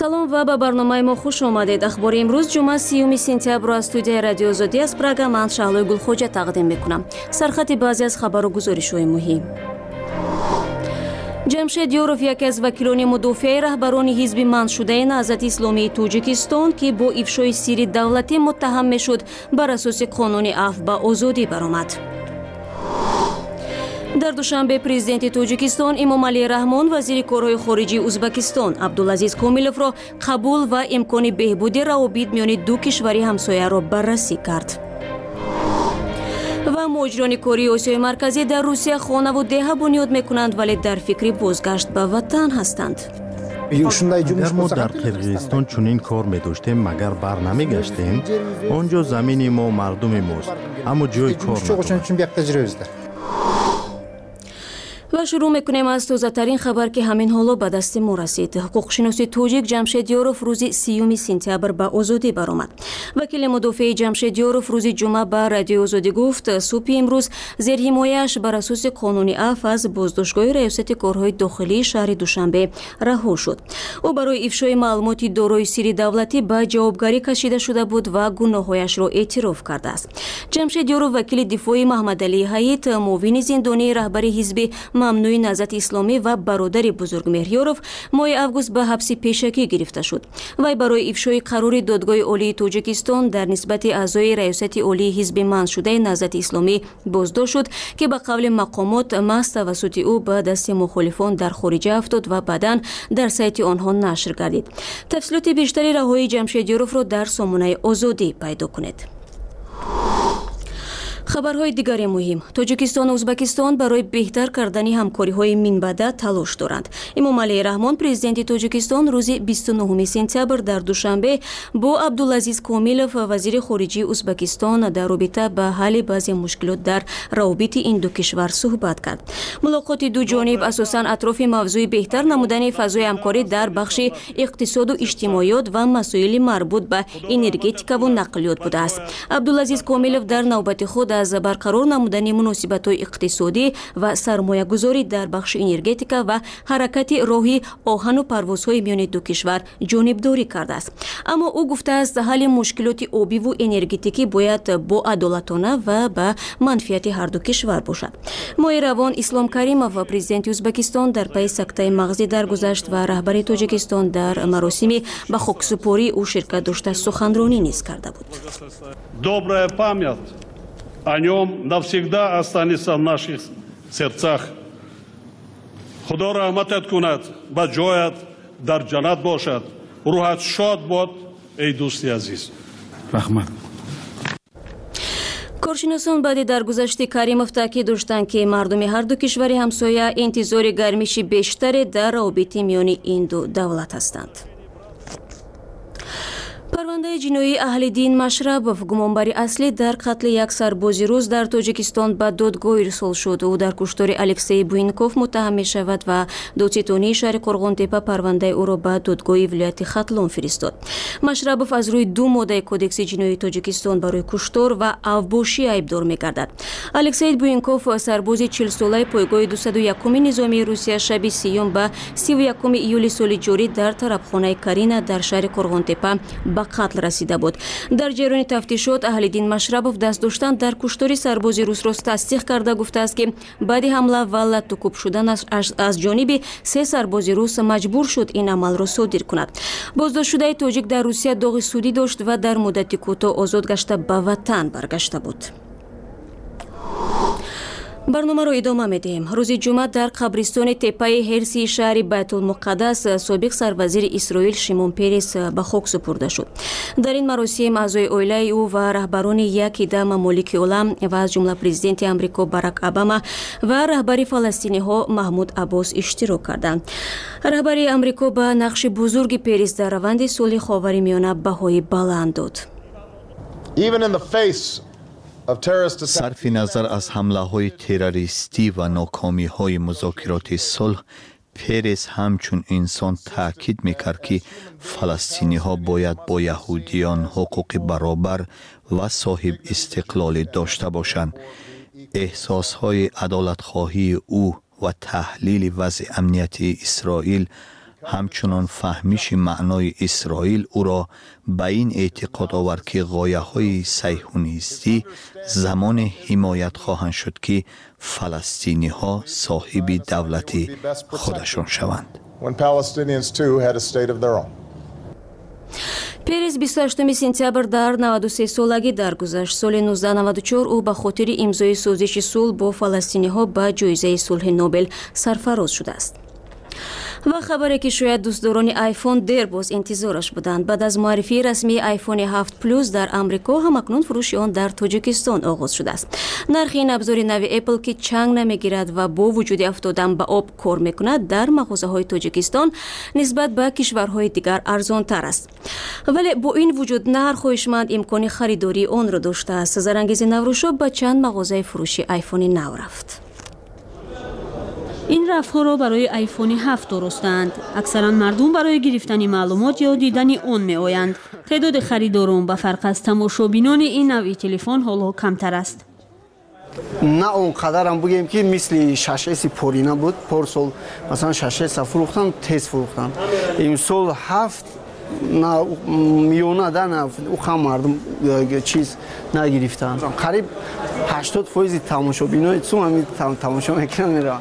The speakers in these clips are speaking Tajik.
салом ва ба барномаи мо хуш омадед. ахбори имрӯз ҷумъа 30 сентябр аз студияи радио Озодӣ аз программаан Шаҳлои Гулхоҷа тақдим мекунам. Сархати баъзе аз хабару гузоришҳои муҳим. ҷамшед Ёров яке аз вакилони мудофиаи раҳбарони ҳизби манъшудаи Наҳзати Исломии Тоҷикистон ки бо ифшои сирри давлатӣ муттаҳам мешуд, бар асоси қонуни афв ба озодӣ баромад. дар душанбе президенти Тоҷикистон Эмомалӣ Раҳмон вазири корҳои хориҷии Узбекистон Абдулазиз Комиловро қабул ва имкони беҳбуди равобит миёни ду кишвари ҳамсояро баррасӣ кард. ва муҳоҷирони кории Осиёи Марказӣ дар Русия хонаву деҳа бунёд мекунанд, вале дар фикри бозгашт ба ватан ҳастанд. агар мо дар қирғизистон чунин кор медоштем, магар бар намегаштем? онҷо замини мо мардуми мост, аммо ҷои кор надорад. ва шурӯъ мекунем аз тозатарин хабар ки ҳамин ҳоло ба дасти мо расид. ҳуқуқшиноси тоҷик Ҷамшед Ёров рӯзи 30 сентябр ба озодӣ баромад. вакили мудофиаи Ҷамшед Ёров рӯзи ҷумъа ба радиои Озодӣ гуфт, субҳи имрӯз зерҳимояаш бар асоси қонуни афв аз боздоштгоҳи раёсати корҳои дохилии шаҳри Душанбе раҳо шуд. ӯ барои ифшои маълумоти дорои сирри давлатӣ ба ҷавобгарӣ кашида шуда буд ва гуноҳҳояшро эътироф кардааст. Ҷамшед Ёров вакили дифои Маҳмадалии Ҳаит, муовини зиндонии раҳбари ҳизби мамнӯи Наҳзати Исломӣ ва бародари Бузургмеҳр Ёров моҳи август ба ҳабси пешакӣ гирифта шуд. вай барои ифшои қарори Додгоҳи олии Тоҷикистон дар нисбати аъзои раёсати олии ҳизби манъшудаи Наҳзати Исломӣ боздошт шуд, ки ба қавли мақомот маҳз тавассути ӯ ба дасти мухолифон дар хориҷа афтод ва баъдан дар сайти онҳо нашр гардид. тафсилоти бештари раҳоии Ҷамшед Ёровро дар сомонаи Озодӣ пайдо кунед. хабарҳои дигари муҳим. Тоҷикистону Узбекистон барои беҳтар кардани ҳамкориҳои минбаъда талош доранд. Эмомалӣ Раҳмон президенти Тоҷикистон рӯзи 29 сентябр дар Душанбе бо Абдулазиз Комилов вазири хориҷии Узбекистон дар робита ба ҳалли баъзе мушкилот дар равобити ин ду кишвар суҳбат кард. мулоқоти ду ҷониб асосан атрофи мавзӯи беҳтар намудани фазои ҳамкорӣ дар бахши иқтисоду иҷтимоиёт ва масоили марбут ба энергетикаву нақлиёт будааст. Абдулазиз Комилов дар навбати худ аз барқарор намудани муносибатҳои иқтисодӣ ва сармоягузорӣ дар бахши энергетика ва ҳаракати роҳи оҳану парвозҳои миёни ду кишвар ҷонибдорӣ кардааст. аммо ӯ гуфтааст, ҳалли мушкилоти обиву энергетикӣ бояд боадолатона ва ба манфиати ҳарду кишвар бошад. моҳи равон Ислом Каримов президенти Узбекистон дар пайи сактаи мағзӣ даргузашт ва раҳбари Тоҷикистон дар маросими ба хоксупорӣ ӯ ширкат дошта суханронӣ низ карда буд. Добрая память о нем навсегда останется в наших сердцах. Худо рахматат кунад, ба ҷоят дар ҷаннат бошад. Рӯҳат шод бод, эй дӯсти азиз. Рахмат. коршиносон баъди даргузашти Каримов таъкид доштанд, ки мардуми ҳарду кишвари ҳамсоя интизори гармиши бештаре дар равобити миёни ин ду давлат ҳастанд. парвандаи ҷиноии Аҳлиддин Машрабов, гумонбари аслӣ дар қатли як сарбози рус дар Тоҷикистон ба додгоҳ ирсол шуд. ӯ дар куштори Алексей Буинков муттаҳам мешавад ва додситонии шаҳри Қурғонтепа парвандаи ӯро ба додгоҳи вилояти Хатлон фиристод. Машрабов аз рӯи ду моддаи кодекси ҷиноии Тоҷикистон барои куштор ва авбошӣ айбдор мегардад. Алексей Буинков, сарбози 40-солаи пойгоҳи 201-уми низомии Русия, шаби 3 ба 31 июли соли ҷорӣ дар тарабхонаи Карина дар шаҳри Қурғонтепа ба қатл расида буд. дар ҷараёни тафтишот Аҳлиддин Машрабов даст доштан дар куштори сарбози русро тасдиқ карда гуфтааст, ки баъди ҳамла ва латтукуб шудан аз ҷониби 3 сарбози рус маҷбур шуд ин амалро содир кунад. боздоштшудаи тоҷик дар Русия доғи судӣ дошт ва дар муддати кӯтоҳ озод гашта ба ватан баргашта буд. барномаро идома медиҳем. рӯзи ҷумъа дар қабристони теппаи ҳерсии шаҳри Байтулмуқаддас собиқ сарвазири Исроил Шимон Перес ба хок супурда шуд. дар ин маросим аъзои оилаи ӯ ва раҳбарони яки-да мамолики олам ва аз ҷумла президенти Амрико Барак Обама ва раҳбари фаластиниҳо Маҳмуд Аббос иштирок карданд. раҳбари Амрико ба нақши бузурги Перес дар раванди сулҳи Ховаримиёна баҳои баланд дод. сарфи назар аз ҳамлаҳои террористӣ ва нокомиҳои музокироти сулҳ, Перес ҳамчун инсон таъкид мекард, ки фаластиниҳо бояд бо яҳудиён ҳуқуқи баробар ва соҳиб истиқлолӣ дошта бошанд. эҳсосҳои адолатхоҳии ӯ ва таҳлили вазъи амнияти Исроил همچنان فهمیش معنای اسرائیل او را به این اعتقاد آورد که غایه‌های صهیونیستی زمان حمایت خواهند شد که فلسطینی‌ها صاحب دولت خودشان شوند. پرز 28 سентябр дар 93 солагӣ даргузашт. соли 1994 ӯ ба хотири имзои созиши сулҳ бо фаластиниҳо ба ҷоизаи сулҳи Нобел сарфароз шудааст. ва хабаре ки шояд дӯстдорони iPhone дер боз интизораш буданд. баъд аз муаррифии расмии iPhone 7 Plus дар Амрико, ҳамакнун фурӯши он дар Тоҷикистон оғоз шудааст. нархи ин абзори нави Apple ки чанг намегирад ва бо вуҷуди афтодан ба об кор мекунад, дар мағозаҳои Тоҷикистон нисбат ба кишварҳои дигар арзонтар аст. вале бо ин вуҷуд нар хоҳишманд имкони харидории онро доштааст. Зарангези Наврӯшов ба чанд мағозаи фурӯши iPhone нав рафт. این رفت‌ها برای آیفون 7 درستند. اکثرا مردم برای گرفتن معلومات یا دیدن آن می‌آیند. تعداد خریداران به فرق از تماشابینان این نوع تلفن حالا کمتر است. نه اونقدر هم بگیم که مثل 6S پورینا بود. پارسال مثلا 6S فروختن تیز فروختن. امسال 7 نه میونه دانه او خام مردم چیز نگرفتن. قریب 80% تماشابینای تو همین تماشا میکنن.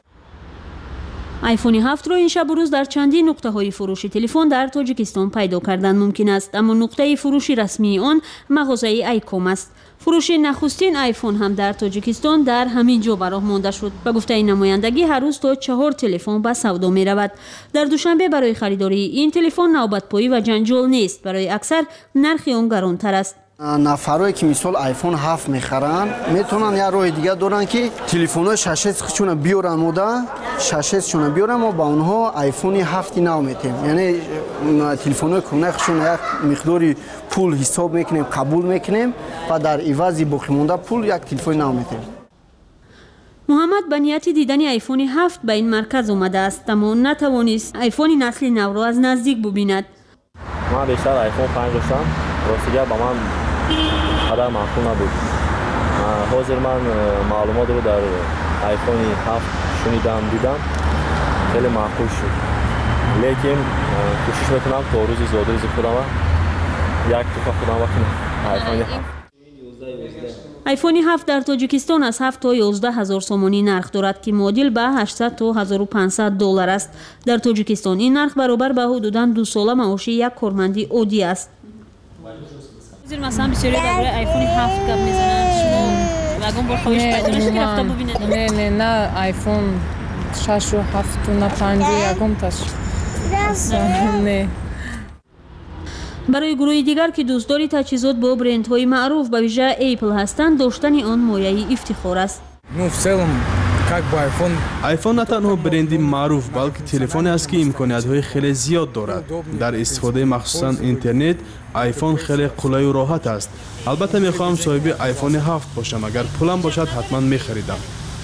آیفون 7 را این شب و روز در چندین نقطه‌های فروش تلفن در تاجیکستان پیدا کردن ممکن است، اما نقطه فروشی رسمی آن مغازه ایکوم است. فروش نخستین آیفون هم در تاجیکستان در همین جا به راه مانده شد. به گفته نمایندگی هر روز تا 4 تلفن به سودا می رود. در دوشنبه برای خریداری این تلفن نوبت‌پایی و جنجال نیست. برای اکثر نرخ آن گرانتر است. نفرایی که مثال آیفون 7 میخرن میتونن یا راه دیگه دارن که تلفن‌های 6S چون بیارن مودا 6S چون بیارن ما با اونها آیفون 7 نو میتیم. یعنی تلفن‌های کنکشون یک مقداری پول حساب میکنیم، قبول میکنیم و در عوض باقی مونده پول یک تلفن نو میتیم. محمد به نیت دیدن آیفون 7 به این مرکز اومده است، اما نتوانست آیفون نسل نو را از نزدیک ببیند. من بیشتر آیفون 5 داشتم. راستی‌گه با من قدر معقول نبود. حاضر من معلومات رو در آیفون 7 شنیدم دیدم، خیلی معقول شد. لیکن کوشش میکنم تا روزی زود خودم یک دفعه خودم بکنم آیفون 7. آیفون 7 در تاجیکستان از 7 تا 11 هزار سومانی نرخ دارد که معادل به 800 تا 1500 دلار است. در تاجیکستان این نرخ برابر به حدوداً 2 ساله معاش یک کارمندی عادی است. مثلا بسیاری برای آیفون 7 گپ میزنن، شما واگن با خواهش پیدا نشه که رفته ببینید؟ نه آیفون 6 و 7 و 5 یکم تاش نه. برای گروه دیگر که دوستداری تجهیزات با برندهای معروف به ویژه اپل هستند، داشتن آن مایه افتخار است. آیفون نه تنها برندی معروف بلکه تلفنی است که امکانیت‌های خیلی زیاد دارد. در استفاده مخصوصاً اینترنت آیفون خیلی قلای و راحت است. البته می‌خواهم صاحب آیفون 7 باشم، اگر پولم باشد حتما می‌خریدم.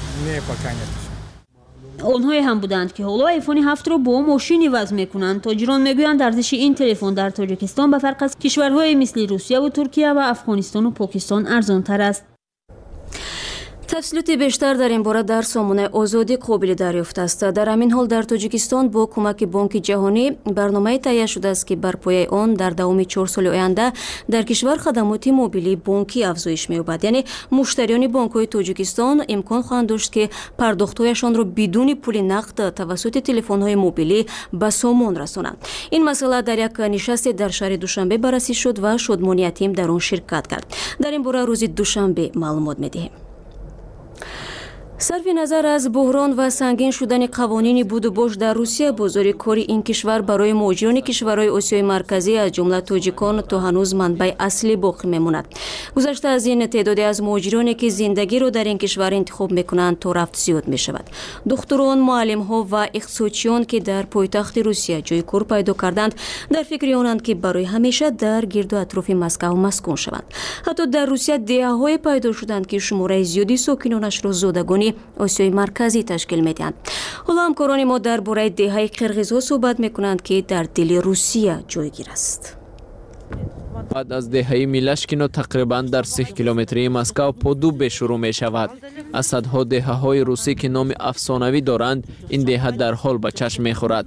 آنهایی هم بودند که حالا آیفون 7 را با ماشینی وضع می‌کنند. تاجران می‌گویند ارزش این تلفن در تاجیکستان به فرق از کشورهای مثل روسیه و ترکیه و افغانستان و پاکستان ارزان‌تر است. тафсилоти бештар дар ин бора дар сомонаи озодӣ қобили дарёфт аст. дар ҳамин ҳол дар Тоҷикистон бо кӯмаки Бонки ҷаҳонӣ барномае таҳия шудааст ки бар пояи он дар давоми 4 соли оянда дар кишвар хадамоти мобилии бонкӣ афзоиш меёбад. яъне муштариёни бонкҳои Тоҷикистон имкон хоҳанд дошт ки пардохтҳояшонро бидуни пули нақд тавассути телефонҳои мобилӣ ба сомон расонанд. ин масъала дар як нишасте дар шаҳри Душанбе баррасӣ шуд ва Шодмони Ятим дар он ширкат кард. дар ин бора рӯзи душанбе маълумот медиҳем. сарфи назар аз буҳрон ва сангин шудани қавонини будубош дар Русия, бозори кори ин кишвар барои муҳоҷирони кишварҳои Осиёи марказӣ аз ҷумла тоҷикон то ҳанӯз манбаи аслӣ боқӣ мемонад. гузашта аз ин теъдоде аз муҳоҷироне ки зиндагиро дар ин кишвар интихоб мекунанд то рафт зиёд мешавад. духтурон, муаллимҳо ва иқтисодчиён ки дар пойтахти Русия ҷои кор пайдо карданд, дар фикри онанд ки барои ҳамеша дар гирду атрофи Москав маскун шаванд. ҳатто дар Русия деҳаҳое пайдо шуданд ки шумораи зиёди сокинонашро зодагони Осиёи марказӣ ташкил медиҳанд. ҳоло ҳамкорони мо дар бораи деҳаи қирғизҳо суҳбат мекунанд ки дар дили Русия ҷойгир аст. بعد از دهه میلشکینو تقریباً در 3 کیلومتری مسکو پودوبه شروع می شود. از صدها دهه های روسی که نام افسانوی دارند، این دهه در حال به چشم می خورد.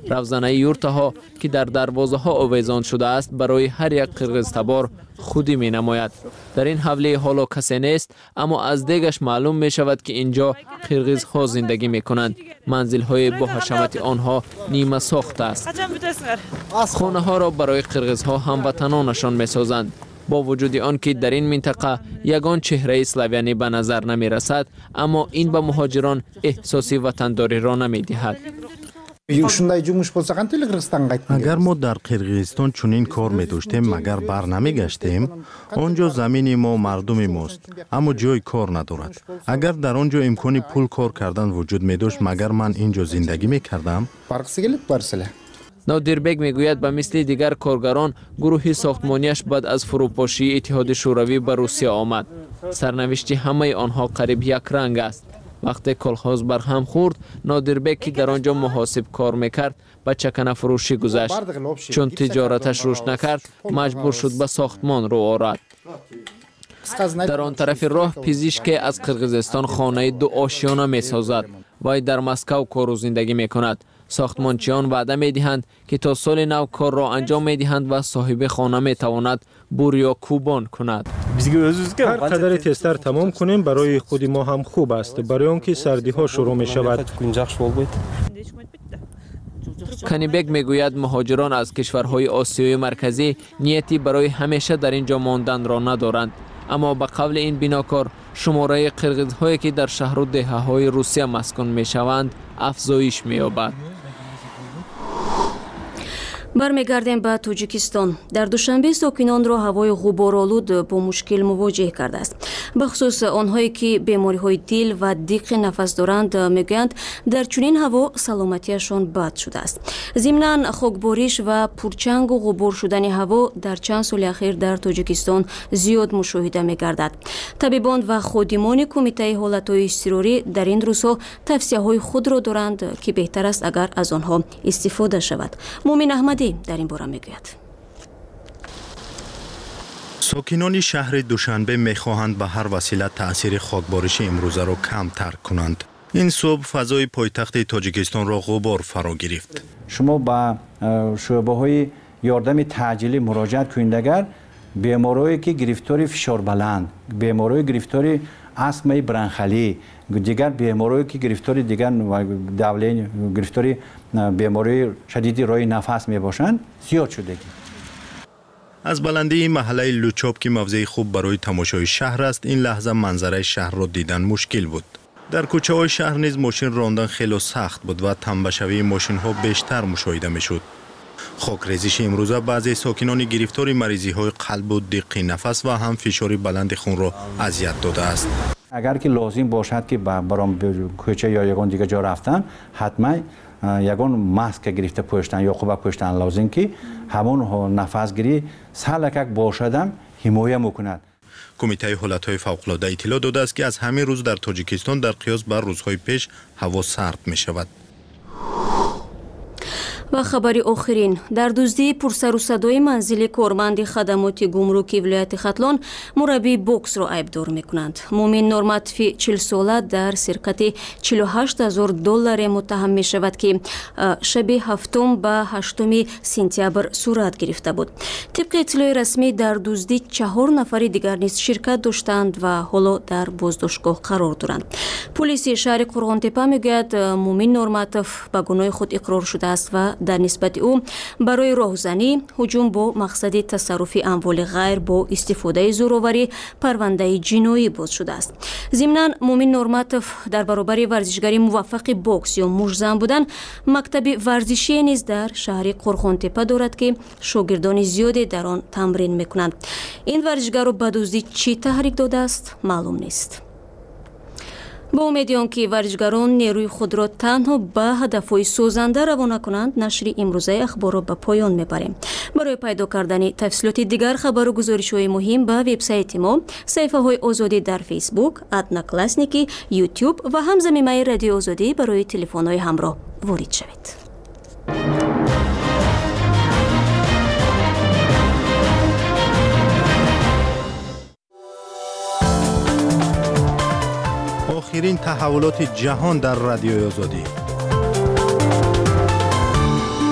равзанаи юртаҳо ки дар дарвозаҳо овезон шудааст барои ҳар як қирғизтабор худӣ менамояд. дар ин ҳавлии ҳоло касе нест, аммо аз дегаш маълум мешавад ки инҷо қирғизҳо зиндагӣ мекунанд. манзилҳои бо ҳашамати онҳо нима сохта аст. хонаҳоро барои қирғизҳо ҳамватанонашон месозанд. бо вуҷуди он ки дар ин минтақа ягон чеҳраи славянӣ ба назар намерасад, аммо ин ба муҳоҷирон эҳсоси ватандориро намедиҳад. агар мо дар қирғизистон чунин кор медоштем, магар бар намегаштем? он ҷо замини мо мардуми мост, аммо ҷои кор надорад. агар дар он ҷо имкони пул кор кардан вуҷуд медошт, магар ман ин ҷо зиндагӣ мекардам? нодирбек мегӯяд ба мисли дигар коргарон гурӯҳи сохтмонияш баъд аз фурӯпошии Иттиҳоди Шӯравӣ ба Русия омад. сарнавишти ҳамаи онҳо қариб якранг аст. вақте колхоз барҳам хӯрд, нодирбек ки дар он ҷо муҳосиб кор мекард, ба чаканафурӯшӣ гузашт. чун тиҷораташ рушд накард, маҷбур шуд ба сохтмон рӯ орад. дар он тарафи роҳ пизишке аз Қирғизистон хонаи ду ошиёна месозад. вай дар Москав кору зиндагӣ мекунад. сохтмончиён ваъда медиҳанд ки то соли нав корро анҷом медиҳанд ва соҳиби хона метавонад бур ё кӯбон кунад. ҳар қадаре тезтар тамом кунем барои худи мо ҳам хуб аст, барои он ки сардиҳо шурӯъ мешавад. канибек мегӯяд муҳоҷирон аз кишварҳои осиёи марказӣ нияти барои ҳамеша дар ин ҷо монданро надоранд. аммо ба қавли ин бинокор шумораи қирғизҳое ки дар шаҳру деҳаҳои Русия маскун мешаванд афзоиш меёбад. бармегардем ба Тоҷикистон. дар душанбе сокинонро ҳавои ғуборолуд бо мушкил мувоҷеҳ кардааст. бахусус онҳое ки бемориҳои дил ва диққи нафас доранд мегӯянд дар чунин ҳаво саломатиашон бад шудааст. зимнан хокбориш ва пурчангу ғубор шудани ҳаво дар чанд соли ахир дар Тоҷикистон зиёд мушоҳида мегардад. табибон ва ходимони кумитаи ҳолатҳои изтирорӣ дар ин рӯзҳо тавсияҳои худро доранд ки беҳтар аст агар аз онҳо истифода шавад. мумин аҳмадӣ дар ин бора мегӯяд. сокинони шаҳри Душанбе мехоҳанд ба ҳар васила таъсири хокбориши имрӯзаро камтар кунанд. ин субҳ фазои пойтахти Тоҷикистонро ғубор фаро гирифт. шумо ба шӯъбаҳои ёрдами таъҷилӣ муроҷиат кунед. агар беморие ки гирифтори фишорбаланд, беморие гирифтори астмаи бранхалӣ, дигар беморие ки гирифтори дигар давлени гирифтори бемории шадиди роҳи нафас мебошанд зиёд шудагӣ. аз баландии маҳаллаи Лучоб ки мавзеи хуб барои тамошои шаҳр аст, ин лаҳза манзараи шаҳрро дидан мушкил буд. дар кӯчаҳои шаҳр низ мошин рондан хело сахт буд ва тамбашавии мошинҳо бештар мушоҳида мешуд. хокрезиши имрӯза баъзе сокинони гирифтори маризиҳои қалбу диққи нафас ва ҳам фишори баланди хунро азият додааст. агар ки лозим бошад ки баром кӯча ё ягон дигар ҷо рафтан, ҳатман ягон маска гирифта пӯштан ё қуба пӯштан лозим ки ҳамон нафасгирӣ салакак бошадам ҳимоя мекунад. кумитаи ҳолатҳои фавқулода иттилоъ додааст ки аз ҳамин рӯз дар Тоҷикистон дар қиёс ба рӯзҳои пеш ҳаво сард мешавад. ва хабари охирин, дар дуздии пурсару садои манзили корманди хадамоти гумруки вилояти Хатлон мураббии боксро айбдор мекунанд. мумин норматови 40 сола дар сирқати $48,000 муттаҳам мешавад ки шаби 7 ба 8 сентябр сурат гирифта буд. тибқи иттилои расмӣ дар дузди 4 нафари дигар низ ширкат доштанд ва ҳоло дар боздоштгоҳ қарор доранд. пулиси шаҳри Қурғонтепа мегӯяд мумин Норматов ба гуноҳи худ иқрор шудааст ва дар нисбати ӯ барои роҳзанӣ, ҳуҷум бо мақсади тасарруфи амволи ғайр бо истифодаи зӯроварӣ парвандаи ҷиноӣ боз шудааст. зимнан мумин Норматов дар баробари варзишгари муваффақи бокс ё мужзан будан мактаби варзишие низ дар шаҳри Қурғонтепа дорад ки шогирдони зиёде дар он тамрин мекунанд. ин варзишгарро ба дуздӣ чӣ таҳрик додааст маълум нест. با امید آنکه ورزشکاران نیروی خود را تنها به هدفهای سازنده روانه کنند، نشر امروزه اخبار را به پایان میبریم. برای پیدا کردن تفصیلات دیگر خبر و گزارش‌های مهم به وبسایت ما، صفحه‌های آزادی در فیسبوک، ادناکلاسنیکی، یوتیوب و همزمینه رادیو آزادی برای تلفن‌های همراه وارد شوید. آخرین تحولات جهان در رادیو آزادی.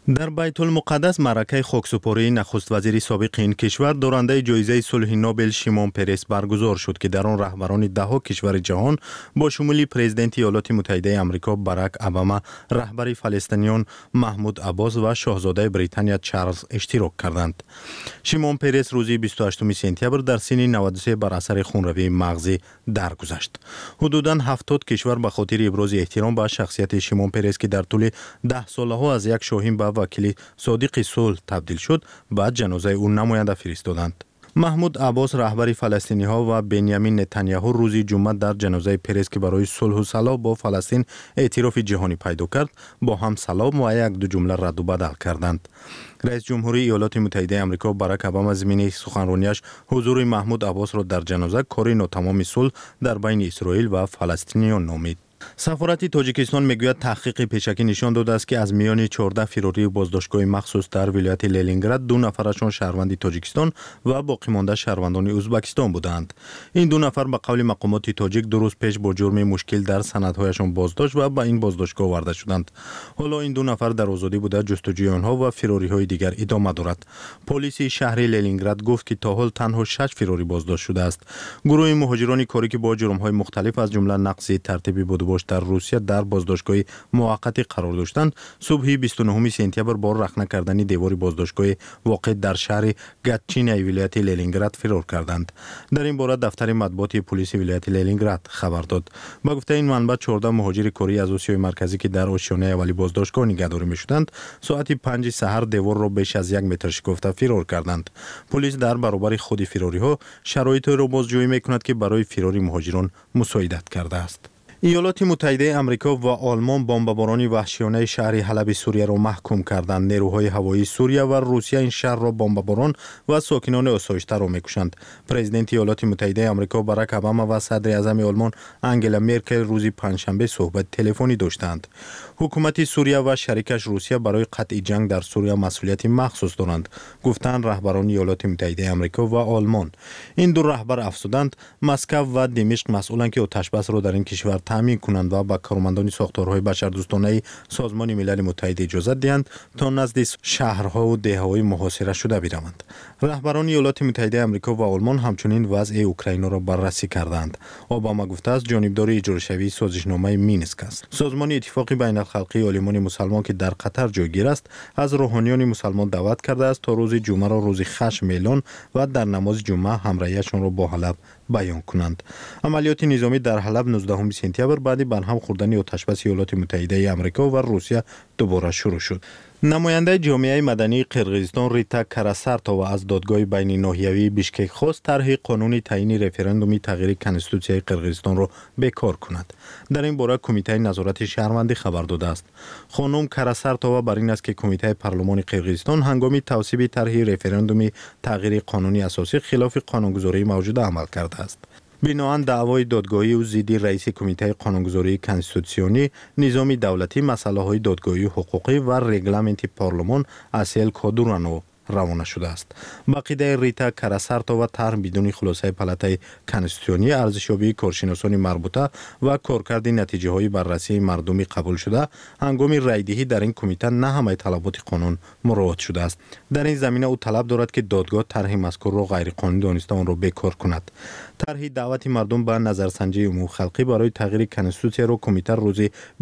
در بیت المقدس معرکه خاکسپاری نخست وزیر سابق این کشور دارنده جایزه صلح نوبل شیمون پرس برگزار شد که در آن رهبران دهها کشور جهان با شمول پرزیدنت ایالات متحده آمریکا باراک اوباما، رهبر فلسطینیان محمود عباس و شاهزاده بریتانیا چارلز اشتراک کردند. شیمون پرس روز 28 سپتامبر در سن 93 بر اثر خونروی مغزی درگذشت. حدوداً 70 کشور به خاطر ابراز احترام به شخصیت شیمون پرس که در طول 10 سالها از یک شاهین به وکیل صادق صلح تبدیل شد، بعد جنازه او نماینده فرستادند. محمود عباس رهبر فلسطینی ها و بنیامین نتانیاهو روز جمعه در جنازه پرس که برای صلح و صلاح با فلسطین اعتراف جهانی پیدا کرد با هم سلام و یک دو جمله رد و بدل کردند. رئیس جمهوری ایالات متحده آمریکا باراک اوباما ضمن سخنرانیش حضور محمود عباس را در جنازه کاری ناتمام صلح در بین اسرائیل و فلسطینیان نامید. سفارت تاجیکستان میگوید تحقیق پیشکی نشان داده است که از میان 14 فراری بازداشتگاه مخصوص در ولایت لنینگراد 2 نفرشان شهروند تاجیکستان و باقی مانده شهروندان ازبکستان بودند. این 2 نفر به قول مقامات تاجیک 2 روز پیش با جرم مشکل در سندهایشان بازداشت و به این بازداشتگاه آورده شدند. حالا این 2 نفر در آزادی بوده جستجوی آنها و فراری های دیگر ادامه دارد. پلیس شهر لنینگراد گفت که تا حال تنها 6 فراری بازداشت شده است. گروه مهاجران کاری که با جرم های مختلف از جمله نقض ترتیبی بودجه در روسیه در بازداشتگاه موقتی قرار داشتند، صبح 29 سپتامبر با رخنه کردن دیوار بازداشتگاه واقع در شهر گاتچین ولایت لنینگراد فرار کردند. در این باره دفتر مطبوعات پلیس ولایت لنینگراد خبر داد. با گفته این منبع 14 مهاجر کره از آسیای مرکزی که در آشیانه اولی بازداشتگاه نگهداری می‌شدند، ساعت 5 سحر دیوار را بیش از 1 متر شکافته فرار کردند. پلیس در برابر خود فراری‌ها شرایط را بازجویی می‌کند که برای فراری مهاجران مساعدت کرده است. ایالات متحده آمریکا و آلمان بمباران وحشیانه شهر حلب سوریه را محکوم کردند. نیروهای هوایی سوریه و روسیه این شهر را بمباران و ساکنان آسایشته را میکشند. پرزیدنت ایالات متحده آمریکا باراک اوباما و صدر اعظم آلمان آنگلا مرکل روز پنجشنبه صحبت تلفنی داشتند. حکومت سوریه و شریکش روسیه برای قطع جنگ در سوریه مسئولیت مخصوص دارند، گفتند رهبران ایالات متحده آمریکا و آلمان. این 2 رهبر افزودند مسکو و دمشق مسئولند که آتش بس را در این کشور تامین کنند و به کارمندان ساختارهای بشردوستانه سازمان ملل متحد اجازه دهند تا نزد شهرها و دهه‌های محاصره شده بروند. رهبران ایالات متحده آمریکا و آلمان همچنین وضع اوکراین را بررسی کردند. اوباما گفته است جانبدار اجراشوی سازشنامه مینسک است. سازمان اتفاق بین الخلقی عالمان مسلمان که در قطر جایگیر است، از روحانیان مسلمان دعوت کرده است تا روز جمعه را روز خشم اعلان و در نماز جمعه همراهیشان را با حلب بیان کنند. عملیات نظامی در حلب 19 سپتامبر بعد برهم خوردن آتشبس ایالات متحده آمریکا و روسیه دوباره شروع شد. نماینده جامعه مدنی قرقیزستان ریتا کراسارتووا از دادگاه بین ناحیوی بیشکک خواست طرح قانونی تعیین رفراندوم تغییر کنستیتوسیای قرقیزستان را بکار کند. در این باره کمیته نظارت شهروندی خبر داده است. خانم کراسارتووا بر این است که کمیته پارلمان قرقیزستان هنگام توصیب طرح رفراندوم تغییر قانونی اساسی خلاف قانونگذاری موجود عمل کرده است. بناهن دعوای دادگاهی و ضد رئیس کمیته قانونگذاری کنستیتوسیونی نظام دولتی مسئله های دادگاهی حقوقی و رگلامنت پارلمان اسیل کادورانو روانه شده است. با عقیده ریتا کراسارتووا طرح بدون خلاصه پالاتای کنستیتوسیونی ارزشیابی کارشناسان مربوطه و کارکرد نتیجه های بررسی مردمی قبول شده هنگام رایدهی در این کمیته نه همه طلبات قانون مراعات شده است. در این زمینه او طلب دارد که دادگاه طرح مذکور را غیر قانونی دانسته آن را بکار کند. طرح دعوت مردم به نظرسنجی عمومی خلقی برای تغییر کنستیتوسیه را کمیته روز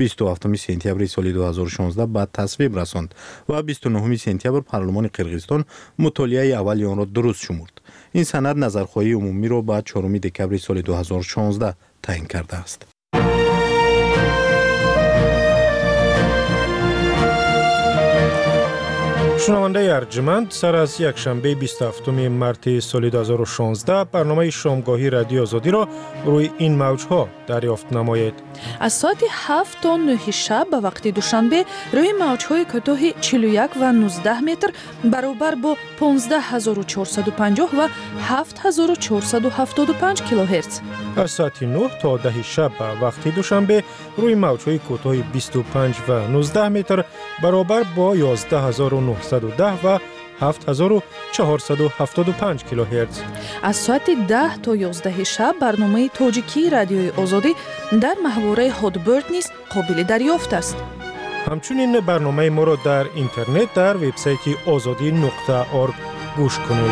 27 سپتامبر سال 2016 بعد تصویب رساند و 29 سپتامبر پارلمان قرقیزستان مطالعه اولی آن را درست شمرد. این سند نظرخواهی عمومی را بعد 4 دکبر سال 2016 تعیین کرده است. شنونده ارجمند، سر از یک شنبه 27 مارس سال 2016 برنامه شامگاهی رادیو آزادی را روی این موجها دریافت نمایید. از ساعت 7 تا 9 شب به وقت دوشنبه روی موجهای کوتاه 41 و 19 متر برابر با 15450 و 7475 کیلوهرتز. از ساعت 9 تا 10 شب به وقت دوشنبه روی موجهای کوتاه 25 و 19 متر برابر با 11910 و 7475 کیلوهرتز. از ساعت 10 تا 11 شب برنامه تاجیکی رادیوی آزادی در محوره هادبرد نیز قابل دریافت است. همچنین برنامه ما را در اینترنت در وبسایت azadi.org گوش کنید.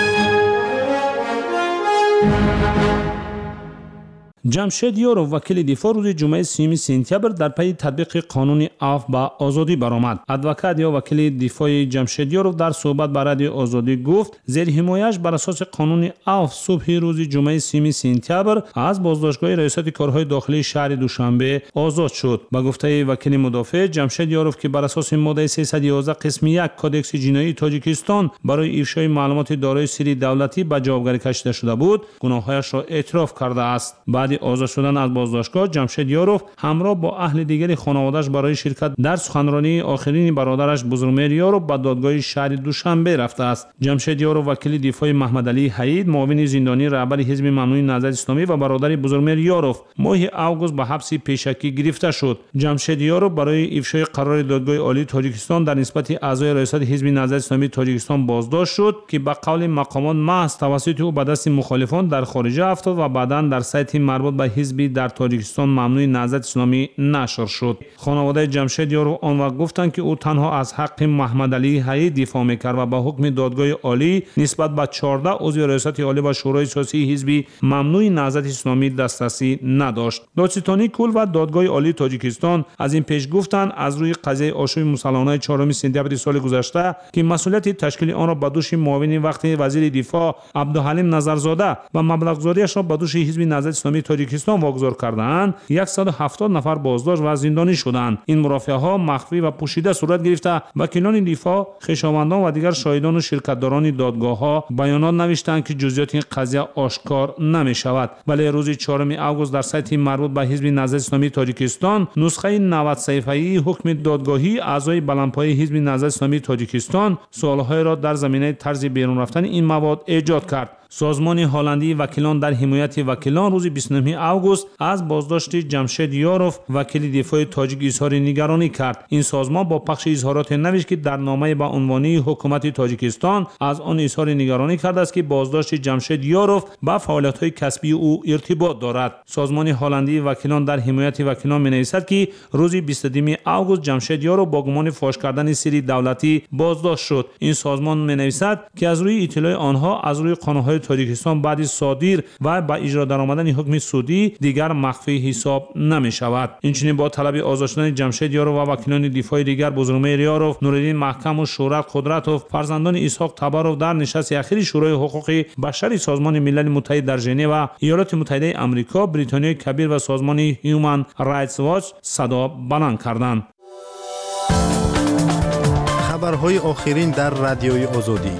جمشید یاروف وکیل دفاع روز جمعه 30 سپتامبر در پی تطبیق قانون عفو به آزادی برآمد. ادوکات یا وکیل دفاع جمشید یاروف در صحبت با رادیو آزادی گفت زیر حمایتش بر اساس قانون عفو صبح روز جمعه 30 سپتامبر از بازداشتگاه ریاست کارهای داخلی شهر دوشنبه آزاد شد. با گفته وکیل مدافع جمشید یاروف که بر اساس ماده 311 قسم 1 کدکس جنایی تاجیکستان برای افشای معلومات دارای سری دولتی به جوابگری کشیده شده بود، گناههایش را اعتراف کرده است. بعد آزاد شدن از بازداشتگاه جمشید یاروف همراه با اهل دیگر خانواده‌اش برای شرکت در سخنرانی آخرین برادرش بزرگمهر یاروف به دادگاه شهر دوشنبه رفته است. جمشید یاروف وکیل دفاع محمد علی حید معاون زندانی رهبر حزب ممنوع نهضت اسلامی و برادر بزرگمهر یاروف ماه اوگوست به حبس پیشکی گرفته شد. جمشید یاروف برای افشای قرار دادگاه عالی تاجیکستان در نسبت اعضای ریاست حزب نهضت اسلامی تاجیکستان بازداشت شد که به قول مقامات محض توسط او به دست مخالفان در خارج افتاد و بعداً در سایت مربوط به حزبی در تاجیکستان ممنوع نهضت اسلامی نشر شد. خانواده جمشید یاروف آن وقت گفتند که او تنها از حق محمد علی حید دفاع می‌کرد و با حکم دادگاه عالی نسبت به 14 عضو ریاست عالی و شورای سیاسی حزب ممنوع نهضت اسلامی دسترسی نداشت. دادستانی کل و دادگاه عالی تاجیکستان از این پیش گفتند از روی قضیه آشوب مسلمانان 4 سپتامبر سال گذشته که مسئولیت تشکیل آن را به دوش معاون وقت وزیر دفاع عبدالحلیم نظرزاده و مبلغ‌گذاریش را به دوش حزب نهضت اسلامی تاجیکستان واگذار کردند، 170 نفر بازداشت و زندانی شدند. این مرافعه‌ها مخفی و پوشیده صورت گرفته. وکیلان دفاع، خویشاوندان و دیگر شاهدان و شرکت‌داران دادگاه‌ها بیانات نوشتند که جزئیات این قضیه آشکار نمی‌شود. ولی روز 4 اوگوست در سایت مربوط به حزب نهضت اسلامی تاجیکستان نسخه 90 صفحه‌ای حکم دادگاهی اعضای بلندپایه حزب نهضت اسلامی تاجیکستان سوال‌های را در زمینه طرز بیرون رفتن این مواد ایجاد کرد. سازمان هلندی وکیلان در حمایت وکیلان روز 29 اوگوست از بازداشت جمشید یاروف وکیل دفاع تاجیک اظهار نگرانی کرد. این سازمان با پخش اظهارات نوشت که در نامه با عنوانی حکومت تاجیکستان از آن اظهار نگرانی کرده است که بازداشت جمشید یاروف با فعالیت‌های کسبی او ارتباط دارد. سازمان هلندی وکیلان در حمایت وکیلان می‌نویسد که روز 22 اوگوست جمشید یاروف با گمان فاش کردن سری دولتی بازداشت شد. این سازمان می‌نویسد که از روی اطلاع آنها از روی قانون‌های تاجیکستان بعد صادر و با اجرا درآمدن حکم سودی دیگر مخفی حساب نمی شود. اینچنین با طلب آزاد شدن جمشید یاروف و وکیلان دفاع دیگر بزرگمهر یاروف، نورالدین محکم و شورت قدرتوف فرزندان اسحاق تبروف در نشست اخیر شورای حقوق بشر سازمان ملل متحد در ژنو و ایالات متحده آمریکا، بریتانیای کبیر و سازمان هیومن رایتس واچ صدا بلند کردند. خبرهای آخرین در رادیوی آزادی.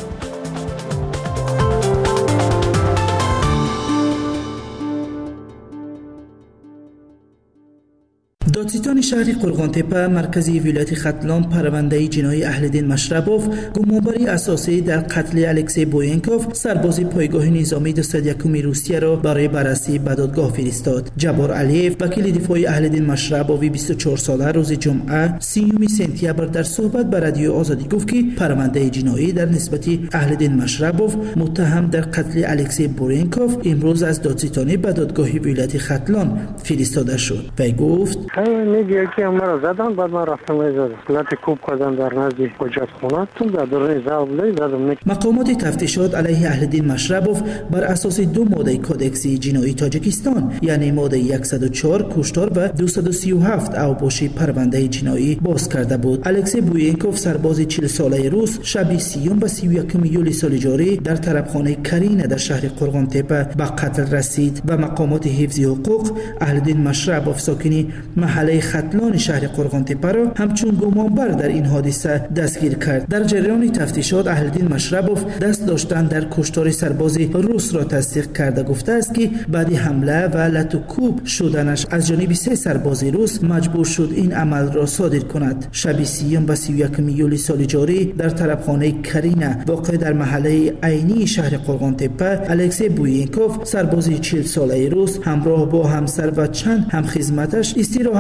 دادستان شهر قرغانتپه مرکزی ولایت ختلان پرونده جنایی اهلدین مشربوف گمانبری اساسی در قتل الکسی بوینکوف سرباز پایگاه نظامی 201 روسیه را برای بررسی به دادگاه فرستاد. جبار علیف وکیل دفاع اهلدین مشربوف 24 ساله روز جمعه 30 سپتامبر در صحبت به رادیو آزادی گفت که پرونده جنایی در نسبت اهلدین مشربوف متهم در قتل الکسی بوینکوف امروز از دادستانی به دادگاه ولایت ختلان فرستاده شد. وی گفت میگه که مرا زدن بعد من رفتم لات کوب کردم در نزد حجت خونه در دوران زاوله زدم. مقامات تفتیشات علیه اهلدین مشربوف بر اساس 2 ماده کدکس جنایی تاجیکستان یعنی ماده 104 کشتار و 237 اوباشی پرونده جنایی باز کرده بود. الکسی بوینکوف سرباز 40 ساله روس شب 30 و 31 یولی سال جاری در طرفخانه کرینه در شهر قرغانتپه به قتل رسید و مقامات حفظ حقوق اهلدین مشربوف ساکنی محله ختلان شهر قرغانتپه را همچون گمانبر در این حادثه دستگیر کرد. در جریان تفتیشات اهلدین مشربوف دست داشتن در کشتار سرباز روس را تصدیق کرده گفته است که بعد حمله و لطوکوب شدنش از جانب 3 سرباز روس مجبور شد این عمل را صادر کند. شب 30 و 31 یولی سال جاری در طرفخانه کرینه واقع در محله عینی شهر قرغانتپه الکسی بوینکوف سرباز 40 ساله روس همراه با همسر و چند همخدمتش استراحت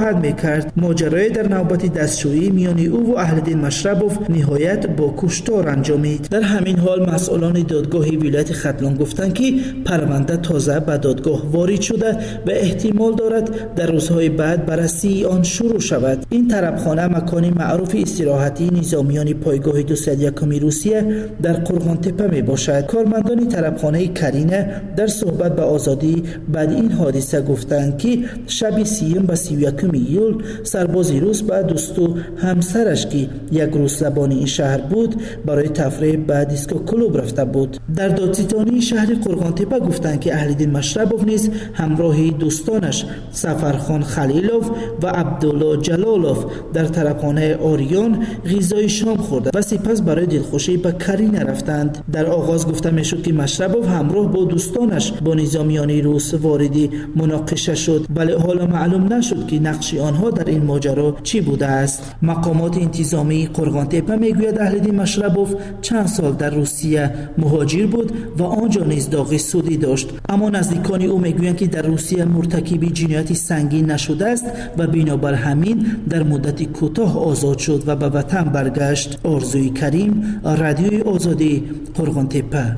رد میکرد. ماجرای در نوبت دستشویی میان او و اهل‌دین مشربوف نهایت با کشتار انجامید. در همین حال مسئولان دادگاه ولایت ختلان گفتند که پرونده تازه به دادگاه وارد شده و احتمال دارد در روزهای بعد بررسی آن شروع شود. این طربخانه مکانی معروف استراحتی نظامیان پایگاه 201 روسیه در قرغان تپه می باشد. کارمندان طربخانه کرینه در صحبت به آزادی بعد این حادثه گفتند که شب 30 و 31 ایول سرباز روس با دوست و همسرش که یک روز زبان این شهر بود برای تفریح به دیسکو کلوب رفته بود. در دادستانی شهر قرغان تپه گفتند که اهل‌دین مشربوف نیز همراه دوستانش سفرخان خلیلوف و عبدالله جلالوف در طربخانه آریان غذای شام خورده و سپس برای دلخوشی به کرینه رفتند. در آغاز گفته میشد که مشربوف همراه با دوستانش با نظامیان روس وارد مناقشه شد، ولی حالا معلوم نشد که نقش آنها در این ماجرا چی بوده است. مقامات انتظامی قرغان تپه میگوید اهل‌دین مشربوف چند سال در روسیه مهاجر بود و آنجا نیز داغ سودی داشت، اما نزدیکان او میگویند که در روسیه مرتکب جنایت سنگین نشده است و بنابر همین در مدت کوتاه آزاد شد و به وطن برگشت. آرزوی کریم، رادیوی آزادی، قرغان تپه.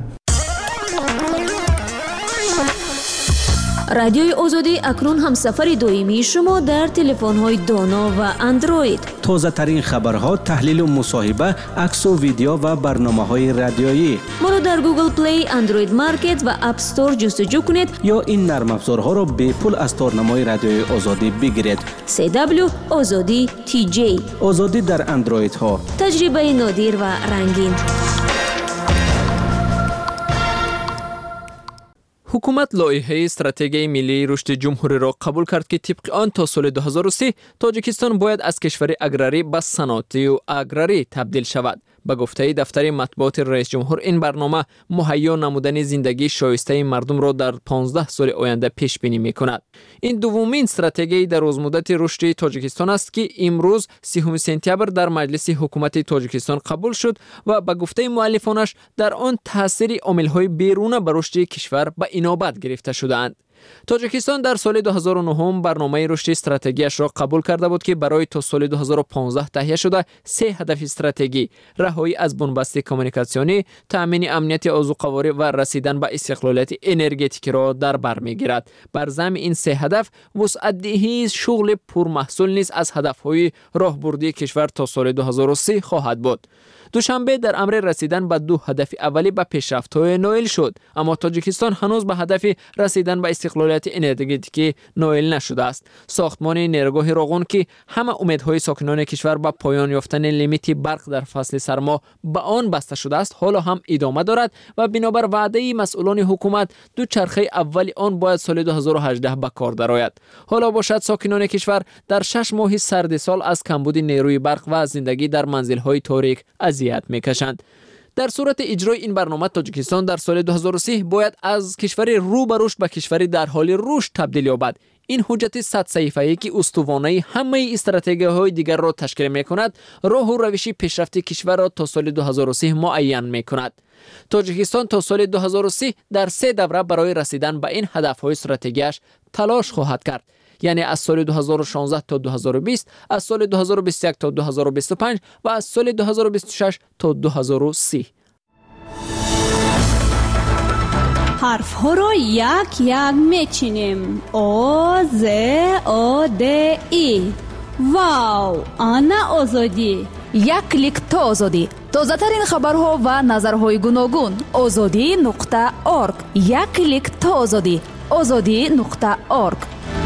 رادیوی آزادی اکنون هم سفر دائمی شما در تلفن‌های دانا و اندروید. تازه ترین خبرها، تحلیل و مصاحبه، عکس و ویدیو و برنامه‌های رادیویی. ما را در گوگل پلی، اندروید مارکت و اپ استور جستجو کنید یا این نرم افزارها را به پول از تارنمای رادیوی آزادی بگیرید. CW آزادی TJ. آزادی در اندروید ها. تجربه نادر و رنگین. حکومت لایحه استراتژی ملی رشد جمهوری را قبول کرد که طبق آن تا سال 2030 تاجیکستان باید از کشور اگراری به صنعتی و اگراری تبدیل شود. به گفته دفتر مطبوعات رئیس جمهور، این برنامه مهیا نمودن زندگی شایسته مردم را در 15 سال آینده پیش بینی می‌کند. این دومین استراتژی در روزمدت رشد تاجیکستان است که امروز 30 سپتامبر در مجلس حکومت تاجیکستان قبول شد و به گفته مؤلفانش در آن تاثیر عامل‌های بیرون بر رشد کشور به اینابت گرفته شده‌اند. تاجیکستان در سال 2009 برنامه رشد استراتژیش را قبول کرده بود که برای تا سال 2015 تهیه شده 3 هدف استراتژی: رهایی از بنبست کمیونیکاسیونی، تامین امنیت آذوقه‌واری و رسیدن به استقلالیت انرژتیکی را در بر می‌گیرد. بر ضمن این 3 هدف وسعت‌دهی شغل پرمحصول نیز از هدف‌های راهبردی کشور تا سال 2030 خواهد بود. دوشنبه در امر رسیدن به 2 هدف اولی به پیشرفت‌های نائل شد، اما تاجیکستان هنوز به هدف رسیدن به استقلالیت انرژتیکی نائل نشده است. ساختمان نیروگاه راغون که همه امیدهای ساکنان کشور به پایان یافتن لیمیت برق در فصل سرما به آن بسته شده است، حالا هم ادامه دارد و بنابر وعده مسئولان حکومت دو چرخه اولی آن باید سال 2018 به کار درآید. حالا باشد ساکنان کشور در 6 ماه سرد سال از کمبود نیروی برق و زندگی در منزل‌های تاریک اذیت می‌کشند. در صورت اجرای این برنامه تاجیکستان در سال 2030 باید از کشور رو به رشد به کشوری در حال رشد تبدیل یابد. این حجت 100 صفحه‌ای که استوانه همه استراتژی‌های دیگر را تشکیل می‌کند، راه و روش پیشرفت کشور را تا سال 2030 معین می‌کند. تاجیکستان تا سال 2030 در 3 دوره برای رسیدن به این هدف‌های استراتژیش تلاش خواهد کرد، یعنی از سال 2016 تا 2020، از سال 2021 تا 2025 و از سال 2026 تا 2030. حرف ها را یک یک میچینیم. آ ز آ د ای. واو، آنا آزادی. یک کلیک تا آزادی. تازه ترین خبرها و نظرهای گوناگون. azadi.org. یک کلیک تا آزادی. azadi.org.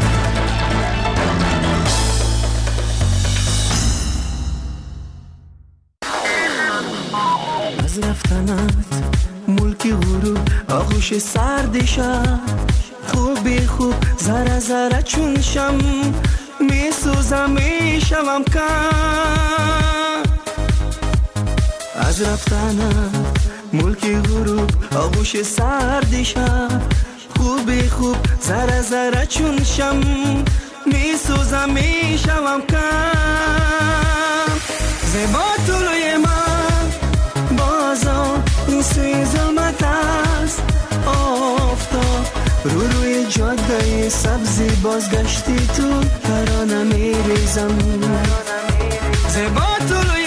از رفتنت ملکی غروب آغوش سرد شب، خوبی خوب ذره ذره چون شم میسوزم میشوم کم. از رفتنت ملکی غروب آغوش سرد شب، خوبی خوب ذره ذره چون شم میسوزم میشوم کم. زیبا طلوی من بازم این سوی ظلمت است، آفتاب رو روی جاده سبزی بازگشتی تو ترانه میریزم زیبا طلوی